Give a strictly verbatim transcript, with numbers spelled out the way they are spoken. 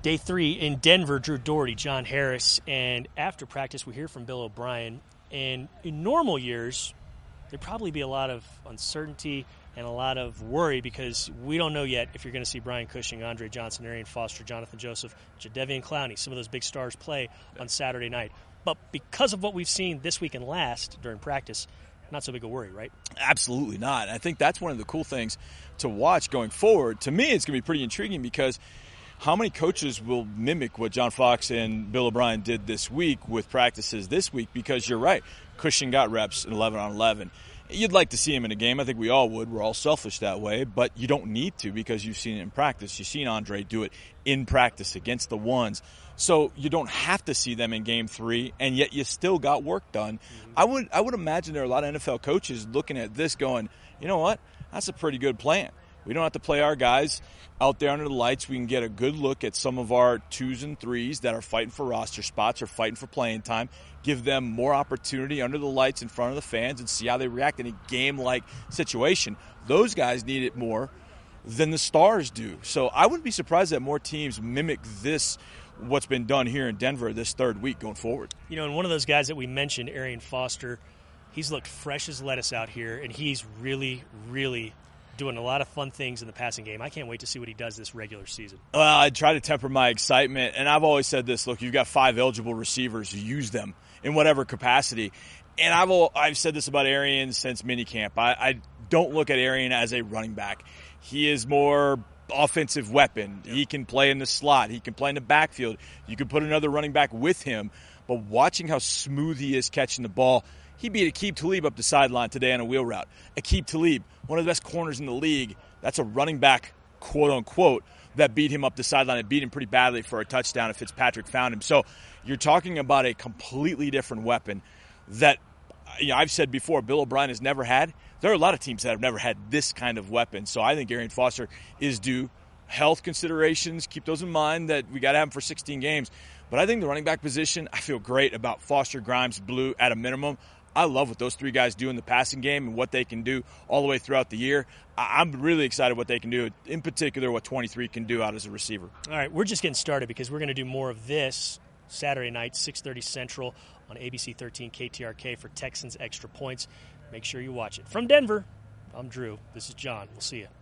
Day three in Denver, Drew Doherty, John Harris, and after practice we hear from Bill O'Brien. And in normal years, there'd probably be a lot of uncertainty and a lot of worry because we don't know yet if you're going to see Brian Cushing, Andre Johnson, Arian Foster, Jonathan Joseph, Jadeveon Clowney, some of those big stars play on Saturday night. But because of what we've seen this week and last during practice, not so big a worry, right? Absolutely not. I think that's one of the cool things to watch going forward. To me, it's going to be pretty intriguing because how many coaches will mimic what John Fox and Bill O'Brien did this week with practices this week? Because you're right, Cushing got reps in eleven on eleven. You'd like to see him in a game. I think we all would. We're all selfish that way. But you don't need to because you've seen it in practice. You've seen Andre do it in practice against the ones. So you don't have to see them in game three, and yet you still got work done. Mm-hmm. I would I would imagine there are a lot of N F L coaches looking at this going, you know what, that's a pretty good plan. We don't have to play our guys out there under the lights. We can get a good look at some of our twos and threes that are fighting for roster spots or fighting for playing time, give them more opportunity under the lights in front of the fans and see how they react in a game-like situation. Those guys need it more than the stars do. So I wouldn't be surprised that more teams mimic this, what's been done here in Denver this third week going forward. You know, and one of those guys that we mentioned, Arian Foster, he's looked fresh as lettuce out here, and he's really, really doing a lot of fun things in the passing game. I can't wait to see what he does this regular season. Well, I try to temper my excitement, and I've always said this, look, you've got five eligible receivers. Use them in whatever capacity. And I've I've said this about Arian since minicamp. I, I don't look at Arian as a running back. He is more offensive weapon. Yep. He can play in the slot. He can play in the backfield. You can put another running back with him. But watching how smooth he is catching the ball, he beat Aqib Talib up the sideline today on a wheel route. Aqib Talib, one of the best corners in the league, that's a running back, quote-unquote, that beat him up the sideline and beat him pretty badly for a touchdown if Fitzpatrick found him. So you're talking about a completely different weapon that, you know, I've said before, Bill O'Brien has never had. There are a lot of teams that have never had this kind of weapon. So I think Arian Foster is due. Health considerations, keep those in mind that we got to have him for sixteen games. But I think the running back position, I feel great about Foster, Grimes, Blue at a minimum. I love what those three guys do in the passing game and what they can do all the way throughout the year. I'm really excited what they can do, in particular what twenty-three can do out as a receiver. All right, we're just getting started because we're going to do more of this Saturday night, six thirty Central on A B C thirteen K T R K for Texans Extra Points. Make sure you watch it. From Denver, I'm Drew. This is John. We'll see you.